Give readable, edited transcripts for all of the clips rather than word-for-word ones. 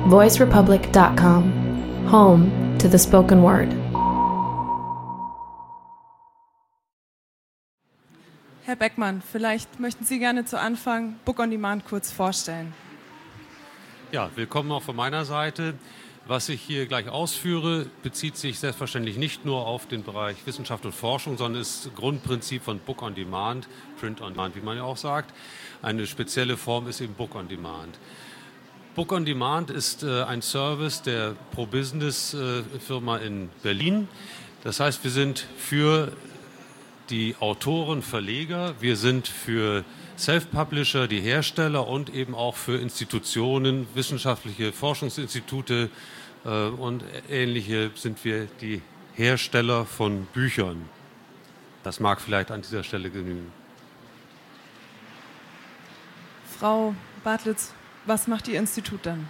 voicerepublic.com, home to the spoken word. Herr Beckmann, vielleicht möchten Sie gerne zu Anfang Book on Demand kurz vorstellen. Ja, willkommen auch von meiner Seite. Was ich hier gleich ausführe, bezieht sich selbstverständlich nicht nur auf den Bereich Wissenschaft und Forschung, sondern ist Grundprinzip von Book on Demand, Print on Demand, wie man ja auch sagt. Eine spezielle Form ist eben Book on Demand. Book on Demand ist ein Service der ProBusiness-Firma in Berlin. Das heißt, wir sind für die Autoren, Verleger, wir sind für Self-Publisher, die Hersteller und eben auch für Institutionen, wissenschaftliche Forschungsinstitute und ähnliche sind wir die Hersteller von Büchern. Das mag vielleicht an dieser Stelle genügen. Frau Bartlitz, was macht Ihr Institut dann?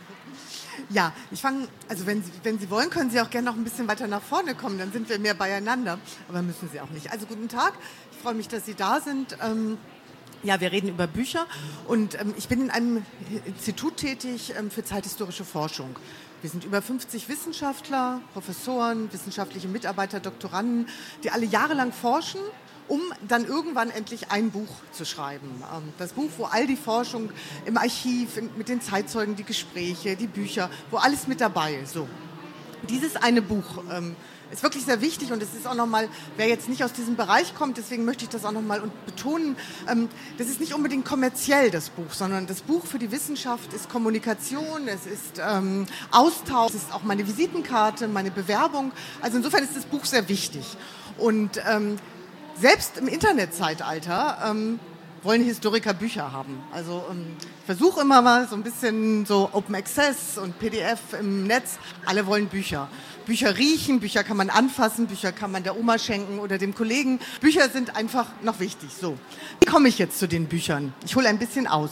Ja, also wenn Sie wollen, können Sie auch gerne noch ein bisschen weiter nach vorne kommen, dann sind wir mehr beieinander, aber müssen Sie auch nicht. Also guten Tag, ich freue mich, dass Sie da sind. Ja, wir reden über Bücher und ich bin in einem Institut tätig für zeithistorische Forschung. Wir sind über 50 Wissenschaftler, Professoren, wissenschaftliche Mitarbeiter, Doktoranden, die alle jahrelang forschen, um dann irgendwann endlich ein Buch zu schreiben. Das Buch, wo all die Forschung im Archiv, mit den Zeitzeugen, die Gespräche, die Bücher, wo alles mit dabei ist. So. Dieses eine Buch ist wirklich sehr wichtig und es ist auch nochmal, wer jetzt nicht aus diesem Bereich kommt, deswegen möchte ich das auch nochmal betonen, das ist nicht unbedingt kommerziell, das Buch, sondern das Buch für die Wissenschaft ist Kommunikation, es ist Austausch, es ist auch meine Visitenkarte, meine Bewerbung. Also insofern ist das Buch sehr wichtig. Und selbst im Internetzeitalter wollen Historiker Bücher haben. Also ich versuche immer mal so ein bisschen so Open Access und PDF im Netz. Alle wollen Bücher. Bücher riechen, Bücher kann man anfassen, Bücher kann man der Oma schenken oder dem Kollegen. Bücher sind einfach noch wichtig. So, wie komme ich jetzt zu den Büchern? Ich hole ein bisschen aus.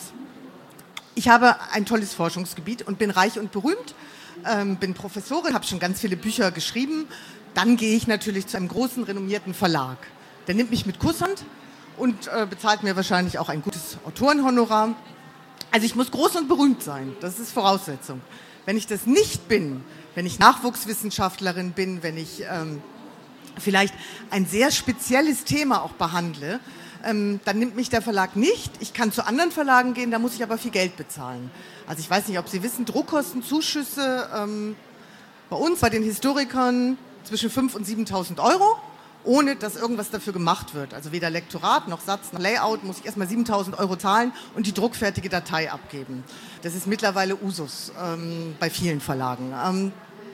Ich habe ein tolles Forschungsgebiet und bin reich und berühmt, bin Professorin, habe schon ganz viele Bücher geschrieben. Dann gehe ich natürlich zu einem großen, renommierten Verlag. Der nimmt mich mit Kusshand und bezahlt mir wahrscheinlich auch ein gutes Autorenhonorar. Also ich muss groß und berühmt sein, das ist Voraussetzung. Wenn ich das nicht bin, wenn ich Nachwuchswissenschaftlerin bin, wenn ich vielleicht ein sehr spezielles Thema auch behandle, dann nimmt mich der Verlag nicht. Ich kann zu anderen Verlagen gehen, da muss ich aber viel Geld bezahlen. Also ich weiß nicht, ob Sie wissen, Druckkostenzuschüsse bei uns, bei den Historikern zwischen 5.000 und 7.000 Euro. Ohne dass irgendwas dafür gemacht wird. Also weder Lektorat noch Satz noch Layout muss ich erstmal 7.000 Euro zahlen und die druckfertige Datei abgeben. Das ist mittlerweile Usus bei vielen Verlagen.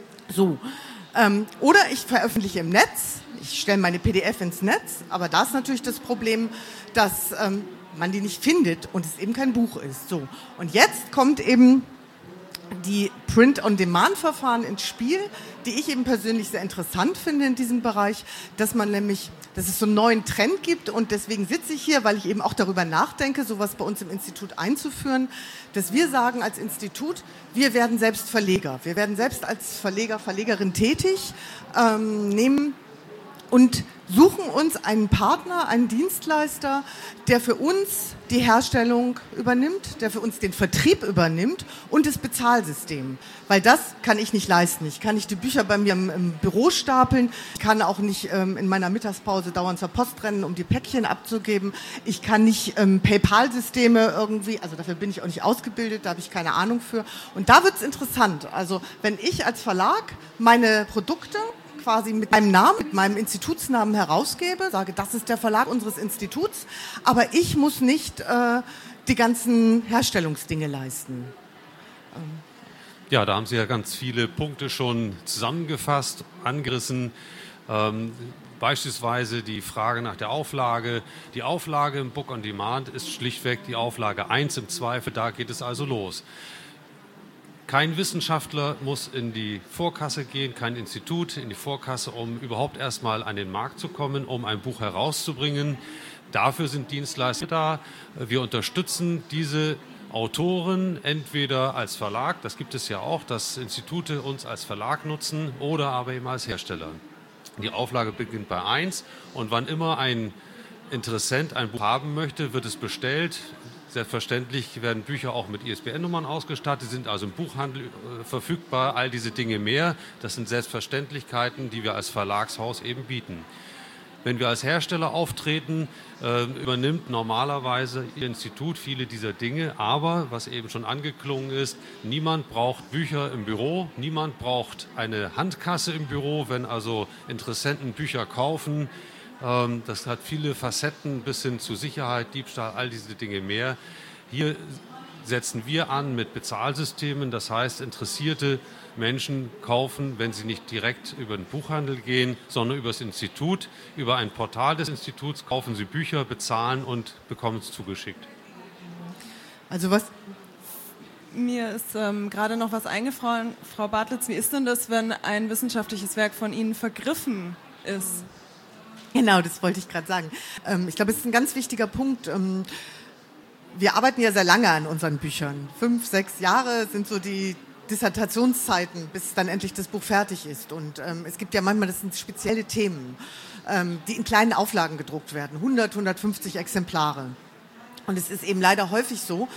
Oder ich veröffentliche im Netz, ich stelle meine PDF ins Netz, aber da ist natürlich das Problem, dass man die nicht findet und es eben kein Buch ist. So. Und jetzt kommt eben die Print-on-Demand-Verfahren ins Spiel, die ich eben persönlich sehr interessant finde in diesem Bereich, dass es so einen neuen Trend gibt und deswegen sitze ich hier, weil ich eben auch darüber nachdenke, sowas bei uns im Institut einzuführen, dass wir sagen als Institut, wir werden selbst Verleger. Wir werden selbst als Verleger, Verlegerin tätig, nehmen und suchen uns einen Partner, einen Dienstleister, der für uns die Herstellung übernimmt, der für uns den Vertrieb übernimmt und das Bezahlsystem. Weil das kann ich nicht leisten. Ich kann nicht die Bücher bei mir im Büro stapeln. Ich kann auch nicht in meiner Mittagspause dauernd zur Post rennen, um die Päckchen abzugeben. Ich kann nicht PayPal-Systeme irgendwie, also dafür bin ich auch nicht ausgebildet, da habe ich keine Ahnung für. Und da wird es interessant. Also wenn ich als Verlag meine Produkte quasi mit meinem Namen, mit meinem Institutsnamen herausgebe, sage, das ist der Verlag unseres Instituts, aber ich muss nicht die ganzen Herstellungsdinge leisten. Ja, da haben Sie ja ganz viele Punkte schon zusammengefasst, angerissen. Beispielsweise die Frage nach der Auflage. Die Auflage im Book on Demand ist schlichtweg die Auflage 1 im Zweifel, da geht es also los. Kein Wissenschaftler muss in die Vorkasse gehen, kein Institut in die Vorkasse, um überhaupt erstmal an den Markt zu kommen, um ein Buch herauszubringen. Dafür sind Dienstleister da. Wir unterstützen diese Autoren entweder als Verlag, das gibt es ja auch, dass Institute uns als Verlag nutzen, oder aber eben als Hersteller. Die Auflage beginnt bei 1 und wann immer ein Interessent ein Buch haben möchte, wird es bestellt. Selbstverständlich werden Bücher auch mit ISBN-Nummern ausgestattet, sind also im Buchhandel verfügbar, all diese Dinge mehr. Das sind Selbstverständlichkeiten, die wir als Verlagshaus eben bieten. Wenn wir als Hersteller auftreten, übernimmt normalerweise Ihr Institut viele dieser Dinge. Aber, was eben schon angeklungen ist, niemand braucht Bücher im Büro, niemand braucht eine Handkasse im Büro, wenn also Interessenten Bücher kaufen. Das hat viele Facetten bis hin zu Sicherheit, Diebstahl, all diese Dinge mehr. Hier setzen wir an mit Bezahlsystemen, das heißt, interessierte Menschen kaufen, wenn sie nicht direkt über den Buchhandel gehen, sondern über das Institut. Über ein Portal des Instituts kaufen sie Bücher, bezahlen und bekommen es zugeschickt. Also was... Mir ist gerade noch was eingefallen, Frau Bartlitz, wie ist denn das, wenn ein wissenschaftliches Werk von Ihnen vergriffen ist? Genau, das wollte ich gerade sagen. Ich glaube, es ist ein ganz wichtiger Punkt. Wir arbeiten ja sehr lange an unseren Büchern. 5, 6 Jahre sind so die Dissertationszeiten, bis dann endlich das Buch fertig ist. Und es gibt ja manchmal, das sind spezielle Themen, die in kleinen Auflagen gedruckt werden. 100, 150 Exemplare. Und es ist eben leider häufig so,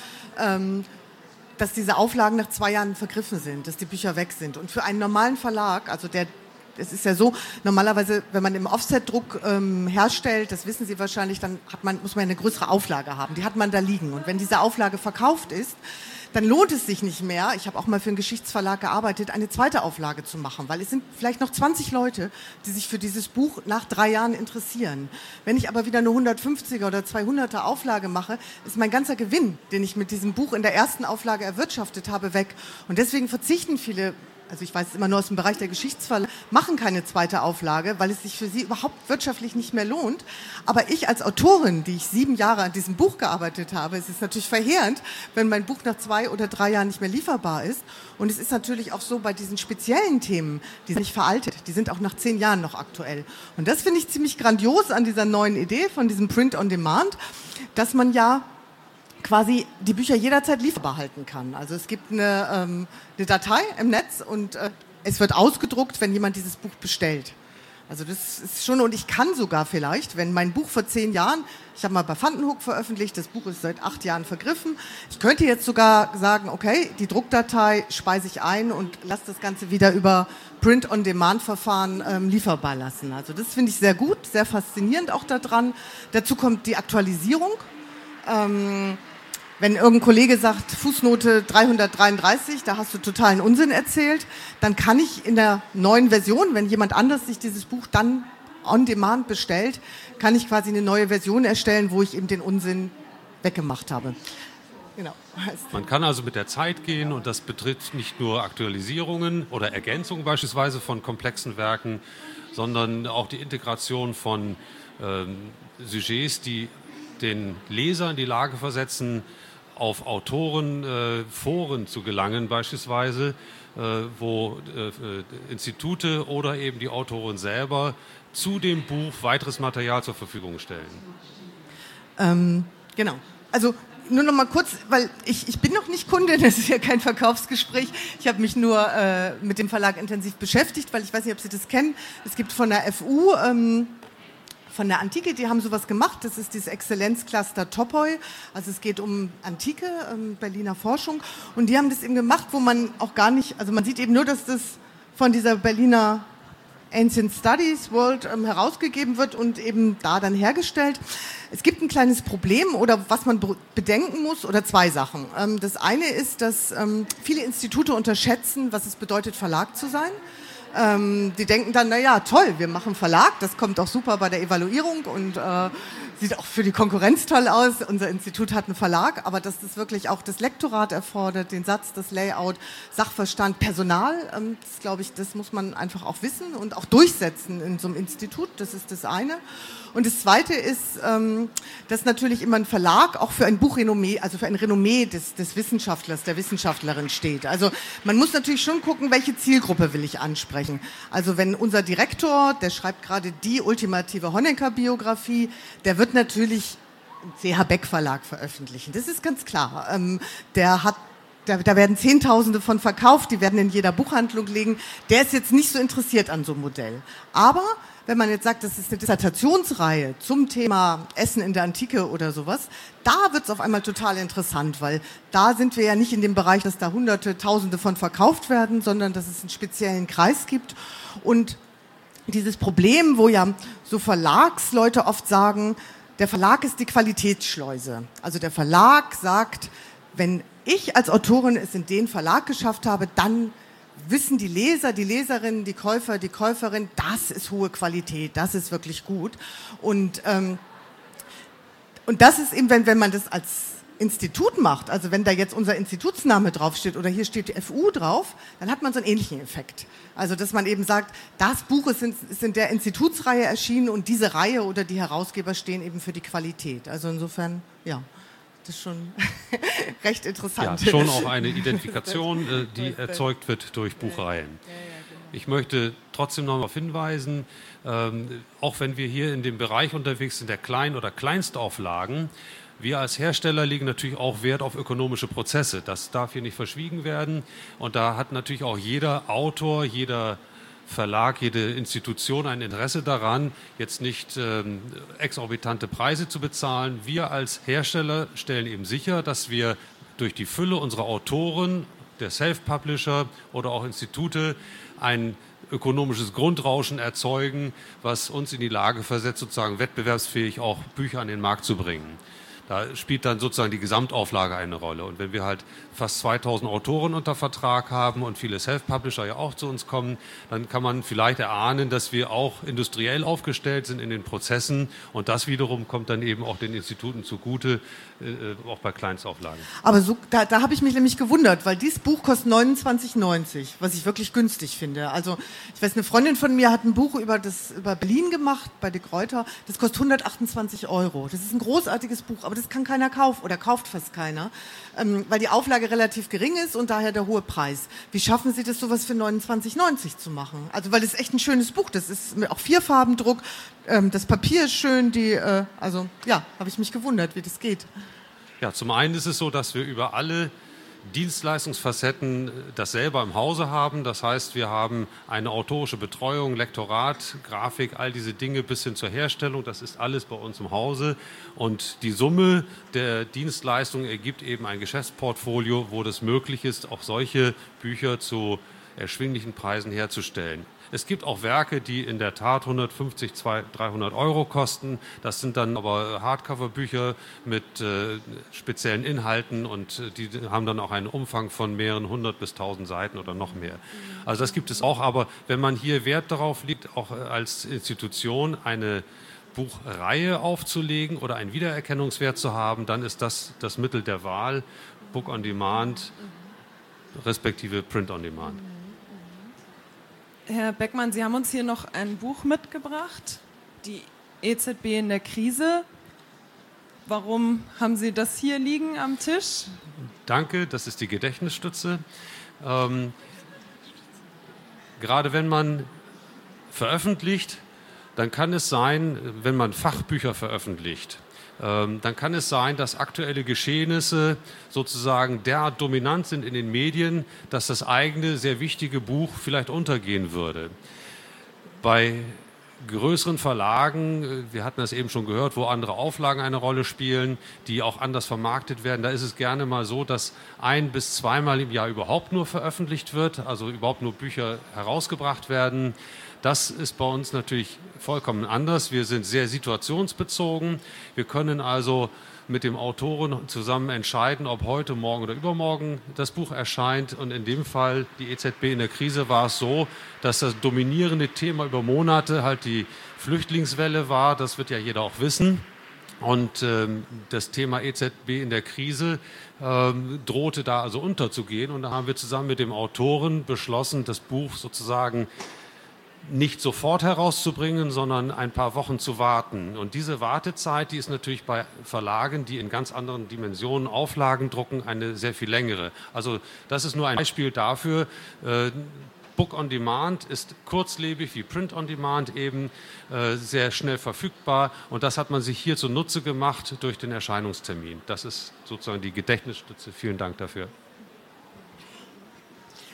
dass diese Auflagen nach 2 Jahren vergriffen sind, dass die Bücher weg sind. Und für einen normalen Verlag, also es ist ja so, normalerweise, wenn man im Offset-Druck herstellt, das wissen Sie wahrscheinlich, dann muss man eine größere Auflage haben. Die hat man da liegen. Und wenn diese Auflage verkauft ist, dann lohnt es sich nicht mehr, ich habe auch mal für einen Geschichtsverlag gearbeitet, eine zweite Auflage zu machen, weil es sind vielleicht noch 20 Leute, die sich für dieses Buch nach 3 Jahren interessieren. Wenn ich aber wieder eine 150er oder 200er Auflage mache, ist mein ganzer Gewinn, den ich mit diesem Buch in der ersten Auflage erwirtschaftet habe, weg. Und deswegen verzichten viele, also ich weiß es immer nur aus dem Bereich der Geschichtsverlage, machen keine zweite Auflage, weil es sich für sie überhaupt wirtschaftlich nicht mehr lohnt. Aber ich als Autorin, die ich 7 Jahre an diesem Buch gearbeitet habe, es ist natürlich verheerend, wenn mein Buch nach 2 oder 3 Jahren nicht mehr lieferbar ist. Und es ist natürlich auch so bei diesen speziellen Themen, die sind nicht veraltet, die sind auch nach 10 Jahren noch aktuell. Und das finde ich ziemlich grandios an dieser neuen Idee von diesem Print on Demand, dass man ja quasi die Bücher jederzeit lieferbar halten kann. Also es gibt eine Datei im Netz und es wird ausgedruckt, wenn jemand dieses Buch bestellt. Also das ist schon, und ich kann sogar vielleicht, wenn mein Buch vor 10 Jahren, ich habe mal bei Vandenhoek veröffentlicht, das Buch ist seit 8 Jahren vergriffen, ich könnte jetzt sogar sagen, okay, die Druckdatei speise ich ein und lasse das Ganze wieder über Print-on-Demand-Verfahren lieferbar lassen. Also das finde ich sehr gut, sehr faszinierend auch daran. Dazu kommt die Aktualisierung. Wenn irgendein Kollege sagt, Fußnote 333, da hast du totalen Unsinn erzählt, dann kann ich in der neuen Version, wenn jemand anders sich dieses Buch dann on demand bestellt, kann ich quasi eine neue Version erstellen, wo ich eben den Unsinn weggemacht habe. Genau. Man kann also mit der Zeit gehen und das betrifft nicht nur Aktualisierungen oder Ergänzungen beispielsweise von komplexen Werken, sondern auch die Integration von Sujets, die den Leser in die Lage versetzen, auf Autorenforen zu gelangen beispielsweise, wo Institute oder eben die Autoren selber zu dem Buch weiteres Material zur Verfügung stellen. Genau. Also nur noch mal kurz, weil ich bin noch nicht Kunde, das ist ja kein Verkaufsgespräch. Ich habe mich nur mit dem Verlag intensiv beschäftigt, weil ich weiß nicht, ob Sie das kennen. Es gibt von der FU... von der Antike, die haben sowas gemacht, das ist dieses Exzellenzcluster Topoi, also es geht um Antike, Berliner Forschung, und die haben das eben gemacht, wo man auch gar nicht, also man sieht eben nur, dass das von dieser Berliner Ancient Studies World herausgegeben wird und eben da dann hergestellt. Es gibt ein kleines Problem oder was man bedenken muss, oder 2 Sachen. Das eine ist, dass viele Institute unterschätzen, was es bedeutet, Verlag zu sein. Die denken dann, naja, toll, wir machen Verlag, das kommt auch super bei der Evaluierung und sieht auch für die Konkurrenz toll aus. Unser Institut hat einen Verlag, aber dass das wirklich auch das Lektorat erfordert, den Satz, das Layout, Sachverstand, Personal, das glaube ich, das muss man einfach auch wissen und auch durchsetzen in so einem Institut, das ist das eine. Und das Zweite ist, dass natürlich immer ein Verlag auch für ein Buchrenommee, also für ein Renommee des Wissenschaftlers, der Wissenschaftlerin steht. Also man muss natürlich schon gucken, welche Zielgruppe will ich ansprechen. Also wenn unser Direktor, der schreibt gerade die ultimative Honecker-Biografie, der wird natürlich im CH Beck Verlag veröffentlichen. Das ist ganz klar. Der da werden Zehntausende von verkauft, die werden in jeder Buchhandlung liegen. Der ist jetzt nicht so interessiert an so einem Modell. Aber wenn man jetzt sagt, das ist eine Dissertationsreihe zum Thema Essen in der Antike oder sowas, da wird es auf einmal total interessant, weil da sind wir ja nicht in dem Bereich, dass da Hunderte, Tausende von verkauft werden, sondern dass es einen speziellen Kreis gibt. Und dieses Problem, wo ja so Verlagsleute oft sagen, der Verlag ist die Qualitätsschleuse. Also der Verlag sagt, wenn ich als Autorin es in den Verlag geschafft habe, dann wissen die Leser, die Leserinnen, die Käufer, die Käuferin, das ist hohe Qualität, das ist wirklich gut. Und das ist eben, wenn man das als Institut macht, also wenn da jetzt unser Institutsname draufsteht oder hier steht die FU drauf, dann hat man so einen ähnlichen Effekt. Also dass man eben sagt, das Buch ist in der Institutsreihe erschienen und diese Reihe oder die Herausgeber stehen eben für die Qualität. Also insofern, ja, das ist schon recht interessant. Ja, schon auch eine Identifikation, die erzeugt wird durch Buchreihen. Ich möchte trotzdem noch darauf hinweisen, auch wenn wir hier in dem Bereich unterwegs sind, der Klein- oder Kleinstauflagen, wir als Hersteller legen natürlich auch Wert auf ökonomische Prozesse. Das darf hier nicht verschwiegen werden. Und da hat natürlich auch jeder Autor, jeder Verlag, jede Institution ein Interesse daran, jetzt nicht exorbitante Preise zu bezahlen. Wir als Hersteller stellen eben sicher, dass wir durch die Fülle unserer Autoren, der Self-Publisher oder auch Institute ein ökonomisches Grundrauschen erzeugen, was uns in die Lage versetzt, sozusagen wettbewerbsfähig auch Bücher an den Markt zu bringen. Da spielt dann sozusagen die Gesamtauflage eine Rolle. Und wenn wir halt fast 2000 Autoren unter Vertrag haben und viele Self-Publisher ja auch zu uns kommen, dann kann man vielleicht erahnen, dass wir auch industriell aufgestellt sind in den Prozessen. Und das wiederum kommt dann eben auch den Instituten zugute, auch bei Kleinstauflagen. Aber so, da habe ich mich nämlich gewundert, weil dieses Buch kostet 29,90, was ich wirklich günstig finde. Also ich weiß, eine Freundin von mir hat ein Buch über Berlin gemacht, bei De Gruyter. Das kostet 128 €. Das ist ein großartiges Buch, aber das kann keiner kaufen oder kauft fast keiner, weil die Auflage relativ gering ist und daher der hohe Preis. Wie schaffen Sie das, sowas für 29,90 zu machen? Also weil das ist echt ein schönes Buch, das ist auch Vierfarbendruck, das Papier ist schön, also ja, habe ich mich gewundert, wie das geht. Ja, zum einen ist es so, dass wir über alle Dienstleistungsfacetten das selber im Hause haben. Das heißt, wir haben eine autorische Betreuung, Lektorat, Grafik, all diese Dinge bis hin zur Herstellung. Das ist alles bei uns im Hause. Und die Summe der Dienstleistungen ergibt eben ein Geschäftsportfolio, wo das möglich ist, auch solche Bücher zu erschwinglichen Preisen herzustellen. Es gibt auch Werke, die in der Tat 150, 200, 300 € kosten. Das sind dann aber Hardcover-Bücher mit speziellen Inhalten und die haben dann auch einen Umfang von mehreren 100 bis 1000 Seiten oder noch mehr. Also das gibt es auch, aber wenn man hier Wert darauf legt, auch als Institution eine Buchreihe aufzulegen oder einen Wiedererkennungswert zu haben, dann ist das das Mittel der Wahl, Book on Demand respektive Print on Demand. Herr Beckmann, Sie haben uns hier noch ein Buch mitgebracht, die EZB in der Krise. Warum haben Sie das hier liegen am Tisch? Danke, das ist die Gedächtnisstütze. Gerade wenn man veröffentlicht, dann kann es sein, wenn man Fachbücher veröffentlicht, dann kann es sein, dass aktuelle Geschehnisse sozusagen derart dominant sind in den Medien, dass das eigene, sehr wichtige Buch vielleicht untergehen würde. Bei größeren Verlagen, wir hatten das eben schon gehört, wo andere Auflagen eine Rolle spielen, die auch anders vermarktet werden, da ist es gerne mal so, dass 1- bis zweimal im Jahr überhaupt nur veröffentlicht wird, also überhaupt nur Bücher herausgebracht werden. Das ist bei uns natürlich vollkommen anders. Wir sind sehr situationsbezogen. Wir können also mit dem Autoren zusammen entscheiden, ob heute, morgen oder übermorgen das Buch erscheint. Und in dem Fall, die EZB in der Krise, war es so, dass das dominierende Thema über Monate halt die Flüchtlingswelle war. Das wird ja jeder auch wissen. Und das Thema EZB in der Krise drohte da also unterzugehen. Und da haben wir zusammen mit dem Autoren beschlossen, das Buch sozusagen nicht sofort herauszubringen, sondern ein paar Wochen zu warten. Und diese Wartezeit, die ist natürlich bei Verlagen, die in ganz anderen Dimensionen Auflagen drucken, eine sehr viel längere. Also das ist nur ein Beispiel dafür. Book on Demand ist kurzlebig wie Print on Demand eben sehr schnell verfügbar. Und das hat man sich hier zunutze gemacht durch den Erscheinungstermin. Das ist sozusagen die Gedächtnisstütze. Vielen Dank dafür.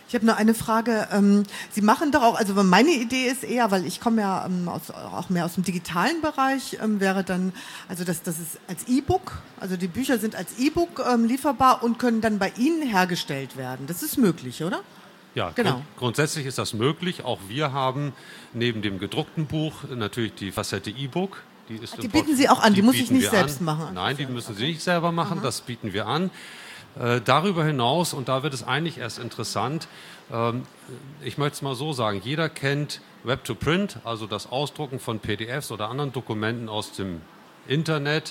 Ich habe nur eine Frage. Sie machen doch auch, also meine Idee ist eher, weil ich komme ja auch mehr aus dem digitalen Bereich, wäre dann, also das ist als E-Book, also die Bücher sind als E-Book lieferbar und können dann bei Ihnen hergestellt werden. Das ist möglich, oder? Ja, genau. Grundsätzlich ist das möglich. Auch wir haben neben dem gedruckten Buch natürlich die Facette E-Book. Die bieten Sie auch an, die muss ich nicht selbst machen. Nein, die müssen Sie nicht selber machen, das bieten wir an. Darüber hinaus, und da wird es eigentlich erst interessant, ich möchte es mal so sagen, jeder kennt Web-to-Print, also das Ausdrucken von PDFs oder anderen Dokumenten aus dem Internet.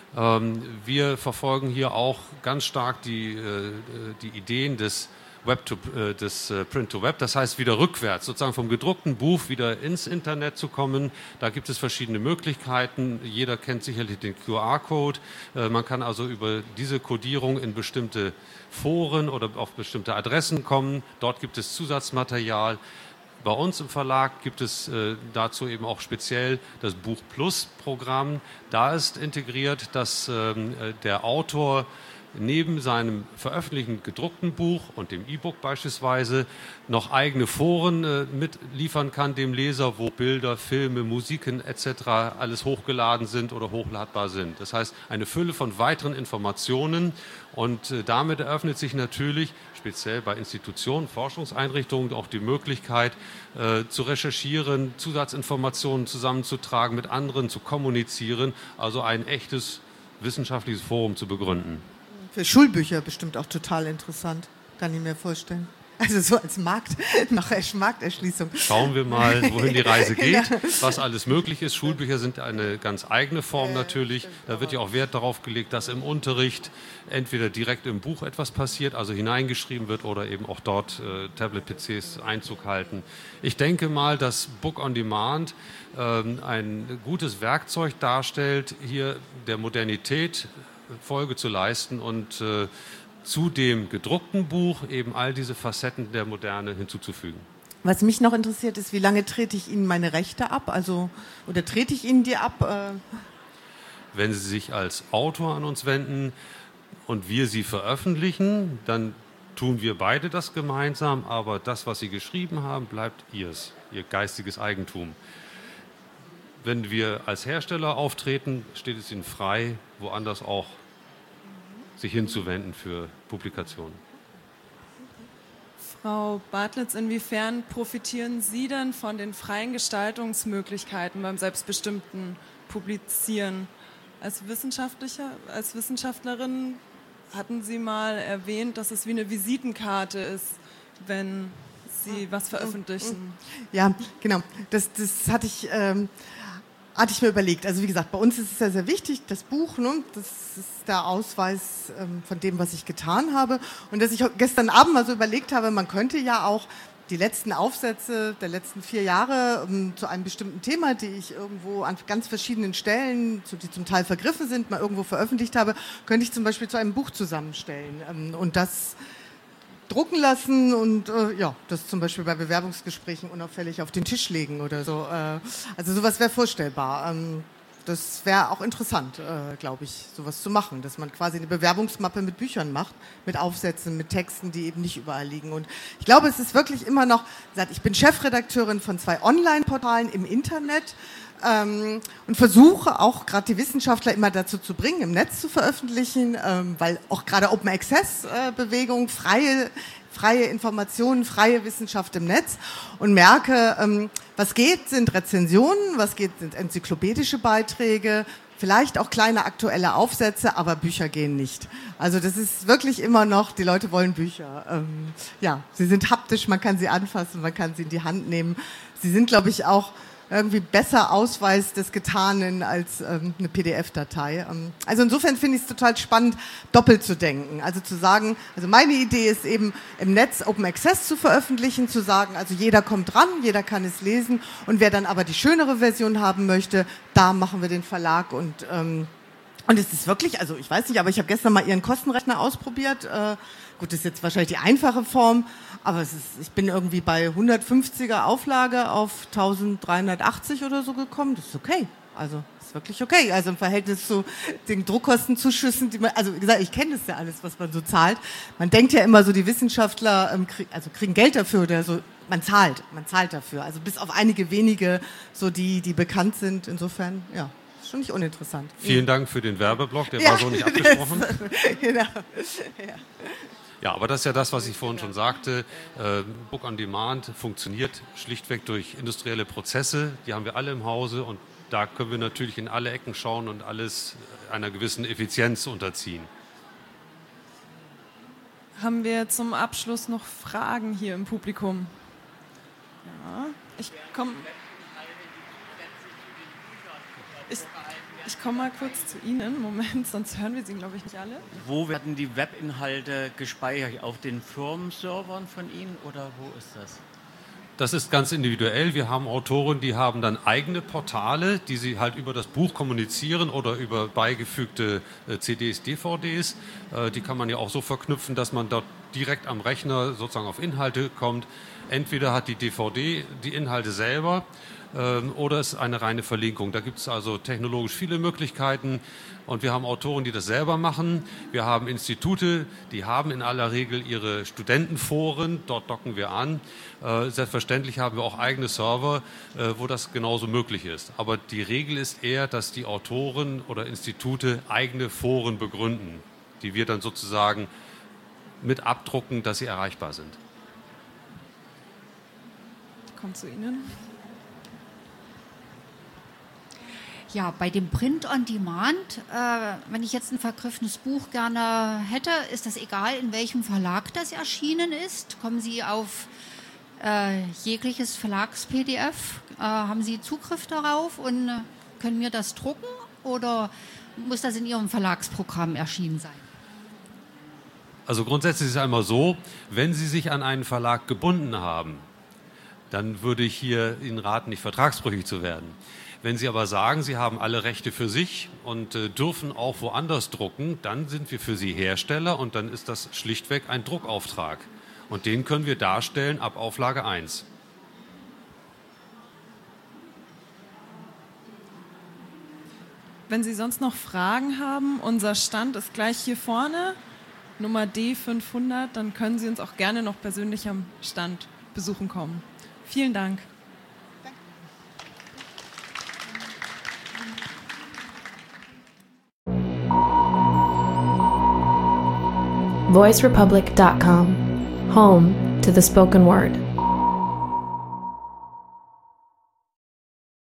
Wir verfolgen hier auch ganz stark die Ideen des Print-to-Web, das heißt wieder rückwärts, sozusagen vom gedruckten Buch wieder ins Internet zu kommen. Da gibt es verschiedene Möglichkeiten. Jeder kennt sicherlich den QR-Code. Man kann also über diese Codierung in bestimmte Foren oder auf bestimmte Adressen kommen. Dort gibt es Zusatzmaterial. Bei uns im Verlag gibt es dazu eben auch speziell das Buch Plus Programm. Da ist integriert, dass der Autor neben seinem veröffentlichten gedruckten Buch und dem E-Book beispielsweise noch eigene Foren mitliefern kann dem Leser, wo Bilder, Filme, Musiken etc. alles hochgeladen sind oder hochladbar sind. Das heißt, eine Fülle von weiteren Informationen und damit eröffnet sich natürlich speziell bei Institutionen, Forschungseinrichtungen auch die Möglichkeit zu recherchieren, Zusatzinformationen zusammenzutragen, mit anderen zu kommunizieren, also ein echtes wissenschaftliches Forum zu begründen. Für Schulbücher bestimmt auch total interessant, kann ich mir vorstellen. Also so als Markterschließung. Schauen wir mal, wohin die Reise geht, was alles möglich ist. Schulbücher sind eine ganz eigene Form natürlich. Da wird ja auch Wert darauf gelegt, dass im Unterricht entweder direkt im Buch etwas passiert, also hineingeschrieben wird oder eben auch dort Tablet-PCs Einzug halten. Ich denke mal, dass Book on Demand ein gutes Werkzeug darstellt, hier der Modernität Folge zu leisten und zu dem gedruckten Buch eben all diese Facetten der Moderne hinzuzufügen. Was mich noch interessiert ist, wie lange trete ich Ihnen meine Rechte ab? Oder trete ich Ihnen die ab? Wenn Sie sich als Autor an uns wenden und wir sie veröffentlichen, dann tun wir beide das gemeinsam, aber das, was Sie geschrieben haben, bleibt Ihres, Ihr geistiges Eigentum. Wenn wir als Hersteller auftreten, steht es Ihnen frei, woanders auch sich hinzuwenden für Publikationen. Frau Bartlitz, inwiefern profitieren Sie denn von den freien Gestaltungsmöglichkeiten beim selbstbestimmten Publizieren? Als Wissenschaftlerin hatten Sie mal erwähnt, dass es wie eine Visitenkarte ist, wenn Sie was veröffentlichen. Ja, genau. Das hatte ich mir überlegt. Also wie gesagt, bei uns ist es sehr, sehr wichtig, das Buch, ne? Das ist der Ausweis von dem, was ich getan habe. Und dass ich gestern Abend mal so überlegt habe, man könnte ja auch die letzten Aufsätze der letzten 4 Jahre zu einem bestimmten Thema, die ich irgendwo an ganz verschiedenen Stellen, die zum Teil vergriffen sind, mal irgendwo veröffentlicht habe, könnte ich zum Beispiel zu einem Buch zusammenstellen. Und das drucken lassen und das zum Beispiel bei Bewerbungsgesprächen unauffällig auf den Tisch legen oder so. Also sowas wäre vorstellbar. Das wäre auch interessant, glaube ich, sowas zu machen, dass man quasi eine Bewerbungsmappe mit Büchern macht, mit Aufsätzen, mit Texten, die eben nicht überall liegen. Und ich glaube, es ist wirklich immer noch, ich bin Chefredakteurin von 2 Online-Portalen im Internet, und versuche auch gerade die Wissenschaftler immer dazu zu bringen, im Netz zu veröffentlichen, weil auch gerade Open Access Bewegung, freie Informationen, freie Wissenschaft im Netz und merke, was geht, sind Rezensionen, was geht, sind enzyklopädische Beiträge, vielleicht auch kleine aktuelle Aufsätze, aber Bücher gehen nicht. Also das ist wirklich immer noch, die Leute wollen Bücher. Sie sind haptisch, man kann sie anfassen, man kann sie in die Hand nehmen. Sie sind, glaube ich, auch irgendwie besser Ausweis des Getanen als eine PDF-Datei. Also insofern finde ich es total spannend, doppelt zu denken. Also zu sagen, also meine Idee ist eben im Netz Open Access zu veröffentlichen, zu sagen, also jeder kommt dran, jeder kann es lesen und wer dann aber die schönere Version haben möchte, da machen wir den Verlag und es ist wirklich, also ich weiß nicht, aber ich habe gestern mal Ihren Kostenrechner ausprobiert. Gut, das ist jetzt wahrscheinlich die einfache Form, aber ich bin irgendwie bei 150er Auflage auf 1380 oder so gekommen. Das ist okay. Also ist wirklich okay. Also im Verhältnis zu den Druckkostenzuschüssen, die man, also wie gesagt, ich kenne das ja alles, was man so zahlt. Man denkt ja immer so, die Wissenschaftler kriegen Geld dafür oder so. Man zahlt dafür. Also bis auf einige wenige, so die bekannt sind. Insofern, ja, ist schon nicht uninteressant. Vielen Dank für den Werbeblock, der war so nicht abgesprochen. Genau. Ja, aber das ist ja das, was ich vorhin schon sagte. Book on Demand funktioniert schlichtweg durch industrielle Prozesse. Die haben wir alle im Hause und da können wir natürlich in alle Ecken schauen und alles einer gewissen Effizienz unterziehen. Haben wir zum Abschluss noch Fragen hier im Publikum? Ja, ich komme mal kurz zu Ihnen. Moment, sonst hören wir Sie, glaube ich, nicht alle. Wo werden die Webinhalte gespeichert? Auf den Firmenservern von Ihnen oder wo ist das? Das ist ganz individuell. Wir haben Autoren, die haben dann eigene Portale, die sie halt über das Buch kommunizieren oder über beigefügte CDs, DVDs. Die kann man ja auch so verknüpfen, dass man dort direkt am Rechner sozusagen auf Inhalte kommt. Entweder hat die DVD die Inhalte selber oder es ist eine reine Verlinkung. Da gibt es also technologisch viele Möglichkeiten und wir haben Autoren, die das selber machen. Wir haben Institute, die haben in aller Regel ihre Studentenforen, dort docken wir an. Selbstverständlich haben wir auch eigene Server, wo das genauso möglich ist. Aber die Regel ist eher, dass die Autoren oder Institute eigene Foren begründen, die wir dann sozusagen mit abdrucken, dass sie erreichbar sind. Kommt zu Ihnen. Ja, bei dem Print on Demand, wenn ich jetzt ein vergriffenes Buch gerne hätte, ist das egal, in welchem Verlag das erschienen ist? Kommen Sie auf jegliches Verlags-PDF? Haben Sie Zugriff darauf und können mir das drucken oder muss das in Ihrem Verlagsprogramm erschienen sein? Also grundsätzlich ist es einmal so, wenn Sie sich an einen Verlag gebunden haben, dann würde ich hier Ihnen raten, nicht vertragsbrüchig zu werden. Wenn Sie aber sagen, Sie haben alle Rechte für sich und dürfen auch woanders drucken, dann sind wir für Sie Hersteller und dann ist das schlichtweg ein Druckauftrag. Und den können wir darstellen ab Auflage 1. Wenn Sie sonst noch Fragen haben, unser Stand ist gleich hier vorne, Nummer D500, dann können Sie uns auch gerne noch persönlich am Stand besuchen kommen. Vielen Dank. VoiceRepublic.com, home to the spoken word.